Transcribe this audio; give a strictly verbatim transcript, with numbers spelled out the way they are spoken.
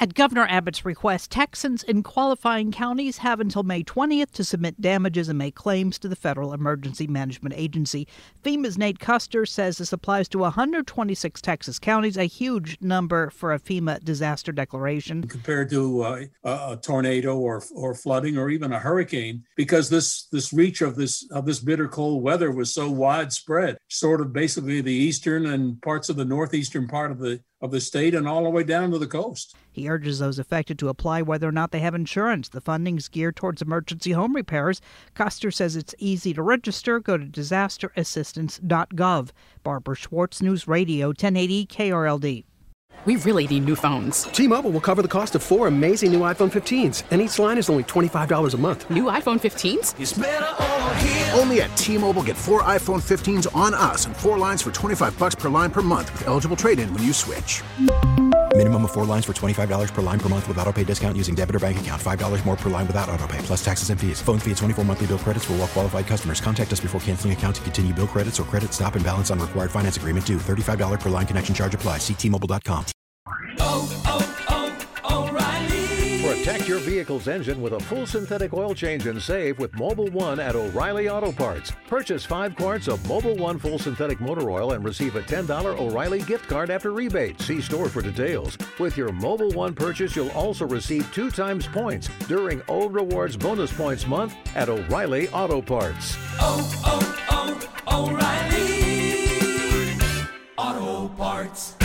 At Governor Abbott's request, Texans in qualifying counties have until May twentieth to submit damages and make claims to the Federal Emergency Management Agency. FEMA's Nate Custer says this applies to one hundred twenty-six Texas counties, a huge number for a FEMA disaster declaration. Compared to uh, a tornado or or flooding or even a hurricane, because this this reach of this of this bitter cold weather was so widespread, sort of basically the eastern and parts of the northeastern part of the of the state and all the way down to the coast. He urges those affected to apply whether or not they have insurance. The funding's geared towards emergency home repairs. Custer says it's easy to register. Go to disaster assistance dot gov. Barbara Schwartz, News Radio ten eighty K R L D. We really need new phones. T-Mobile will cover the cost of four amazing new iPhone fifteens, and each line is only twenty-five dollars a month. New iPhone fifteens? It's better over here. Only at T-Mobile, get four iPhone fifteens on us and four lines for twenty-five dollars per line per month with eligible trade-in when you switch. Minimum of four lines for twenty-five dollars per line per month with autopay discount using debit or bank account. five dollars more per line without autopay, plus taxes and fees. Phone fee at twenty-four monthly bill credits for well-qualified customers. Contact us before canceling account to continue bill credits or credit stop and balance on required finance agreement due. thirty-five dollars per line connection charge applies. See T Mobile dot com. Oh, oh, oh, O'Reilly. Protect your vehicle's engine with a full synthetic oil change and save with Mobil one at O'Reilly Auto Parts. Purchase five quarts of Mobil one full synthetic motor oil and receive a ten dollars O'Reilly gift card after rebate. See store for details. With your Mobil one purchase, you'll also receive two times points during O Rewards Bonus Points Month at O'Reilly Auto Parts. Oh, oh, oh, O'Reilly Auto Parts.